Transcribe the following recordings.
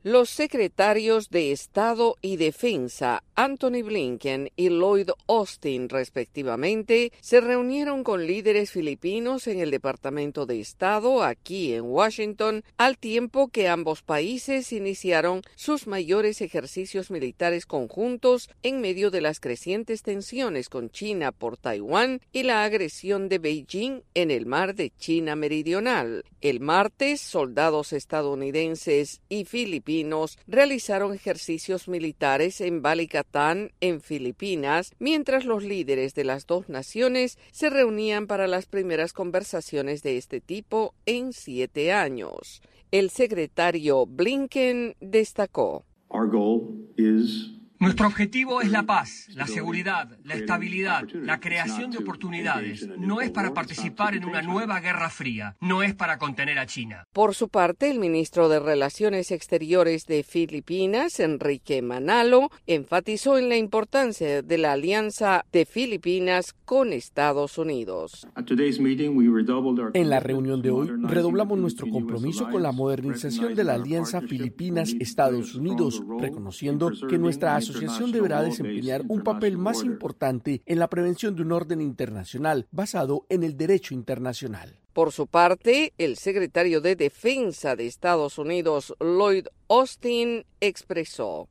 Los secretarios de Estado y Defensa, Antony Blinken y Lloyd Austin, respectivamente, se reunieron con líderes filipinos en el Departamento de Estado aquí en Washington, al tiempo que ambos países iniciaron sus mayores ejercicios militares conjuntos en medio de las crecientes tensiones con China por Taiwán y la agresión de Beijing en el mar de China Meridional. El martes, soldados estadounidenses y filipinos realizaron ejercicios militares en Balikatan, en Filipinas, mientras los líderes de las dos naciones se reunían para las primeras conversaciones de este tipo en 7 años. El secretario Blinken destacó: Nuestro objetivo es la paz, la seguridad, la estabilidad, la creación de oportunidades. No es para participar en una nueva guerra fría, no es para contener a China. Por su parte, el ministro de Relaciones Exteriores de Filipinas, Enrique Manalo, enfatizó en la importancia de la alianza de Filipinas con Estados Unidos. En la reunión de hoy, redoblamos nuestro compromiso con la modernización de la alianza Filipinas-Estados Unidos, reconociendo que nuestra asociación deberá desempeñar un papel más importante en la prevención de un orden internacional basado en el derecho internacional. Por su parte, el secretario de Defensa de Estados Unidos, Lloyd Austin, expresó: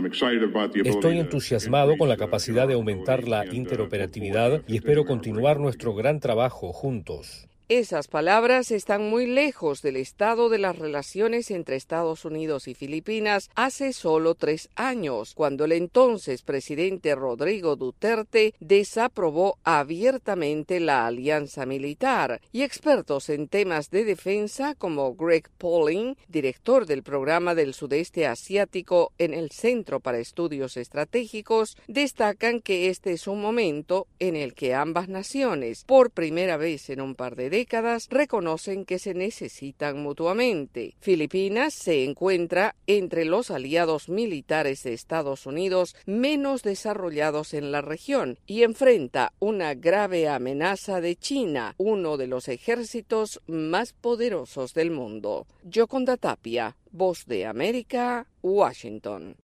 Estoy entusiasmado con la capacidad de aumentar la interoperatividad y espero continuar nuestro gran trabajo juntos. Esas palabras están muy lejos del estado de las relaciones entre Estados Unidos y Filipinas hace solo 3 años, cuando el entonces presidente Rodrigo Duterte desaprobó abiertamente la alianza militar, y expertos en temas de defensa como Greg Pauling, director del programa del Sudeste Asiático en el Centro para Estudios Estratégicos, destacan que este es un momento en el que ambas naciones, por primera vez en un par de décadas, reconocen que se necesitan mutuamente. Filipinas se encuentra entre los aliados militares de Estados Unidos menos desarrollados en la región y enfrenta una grave amenaza de China, uno de los ejércitos más poderosos del mundo. Yoconda Tapia, Voz de América, Washington.